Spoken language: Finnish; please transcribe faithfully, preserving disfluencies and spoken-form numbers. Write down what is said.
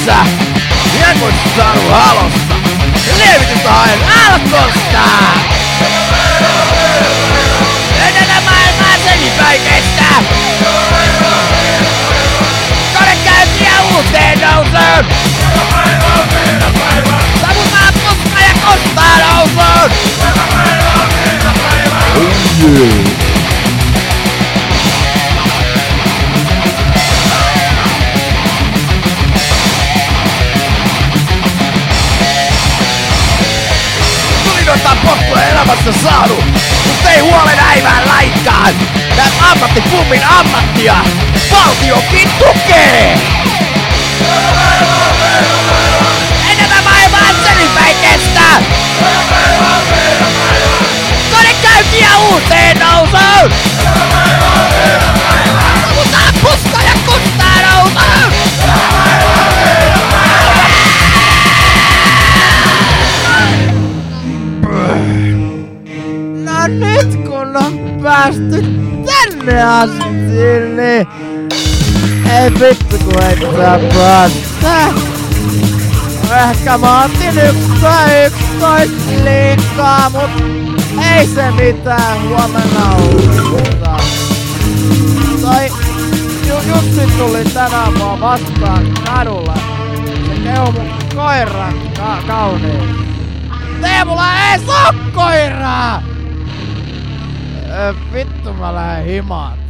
käynnissä! Hienkoit saanut halossa! Lievitystä haen alkosta! Edelä maailmaa selipäin kestä! Konekäyntiä uuteen nousuun! Savutaan puska ja kostaa nousuun! Oh yeah! Tulinoita pottua elämässä saanut, mut ei huolen äivään lainkaan. Tää ammattipummin ammattia valtiokin tukee! Enemmän maailmaa selipäin kestää! Konekäyntiä uuteen nousuun! Savutaan puska ja kustaa nousuun! No nyt kun on päästy tänne asti, niin ei vittu kun ei tää päästä. Ehkä mä otin yks tai yksitoista liikaa, mut ei se mitään, huomenna uudestaan. Toi ju- Jussi tuli tänään mua vastaan kadulla. Se kehu mun koiran ka- kauniin. Teemulla ei oo koiraa! Ö, vittu mä lähden himaan.